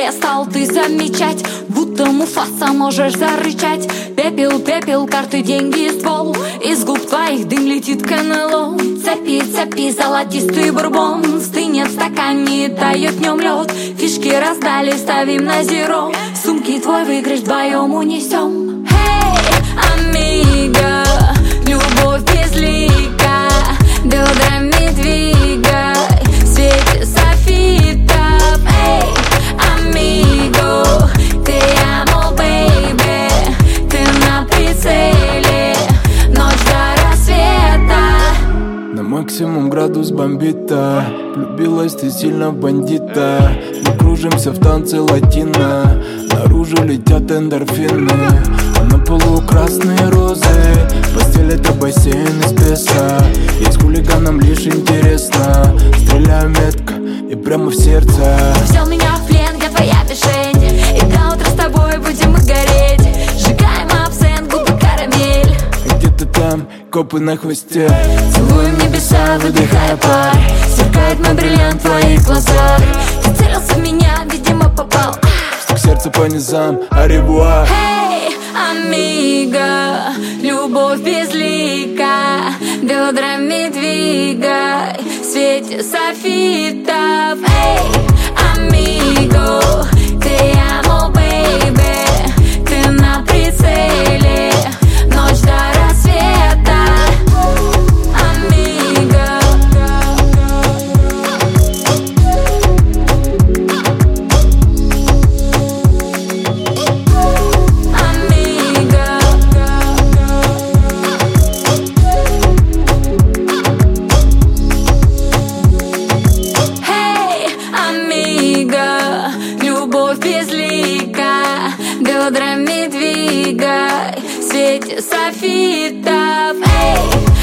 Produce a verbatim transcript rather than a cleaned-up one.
я стал ты замечать, будто Муфаса можешь зарычать. Пепел, пепел, карты, деньги, ствол, из губ твоих дым летит к эн эл о. Цепи, цепи, золотистый бурбон, стынет в стакане, тает в нем лед. Фишки раздали, ставим на зеро, сумки твой выигрыш вдвоем унесем. Эй, амиго, любовь безлика, бедрами двигай, в свете софитов. Эй, амиго, ты амо, бейби, ты на прицеле, ночь до рассвета. На максимум градус бомбита, влюбилась ты сильно в бандита. Мы кружимся в танце латино, наружу летят эндорфины. А на полу красные розы, постель это бассейн из песка. Есть хулиганам лишь интересно, стреляю метко и прямо в сердце. Взял меня в плен, я твоя мишень, и до утра с тобой будем мы гореть. Сжигаем абсент, губы карамель. Где-то там копы на хвосте, целуем небеса, выдыхая пар. Сверкает мой бриллиант в твоих глазах. Ты целился в меня, видимо попал. стук сердца по низам, аревуар. Эй, амиго, любовь безлика, бедрами двигай, в свете софитов. Эй, амиго, ты амо, бейби, ты на прицеле, ночь до рассвета. Амиго, амиго. Эй, амиго, любовь безлика, бедрами двигай, в свете софитов. Эй,